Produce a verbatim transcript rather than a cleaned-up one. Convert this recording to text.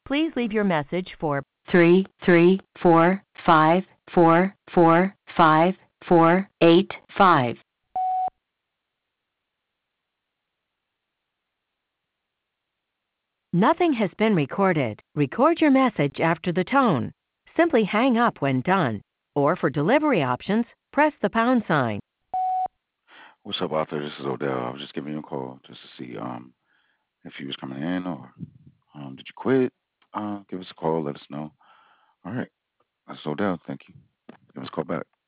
Please leave your message for three three four five four four five four eight five. Nothing has been recorded. Record your message after the tone. Simply hang up when done. Or for delivery options, press the pound sign. What's up, Arthur? This is Odell. I was just giving you a call just to see um if you was coming in or um did you quit? Uh, give us a call. Let us know. All right, that's Odell. Thank you. Give us a call back.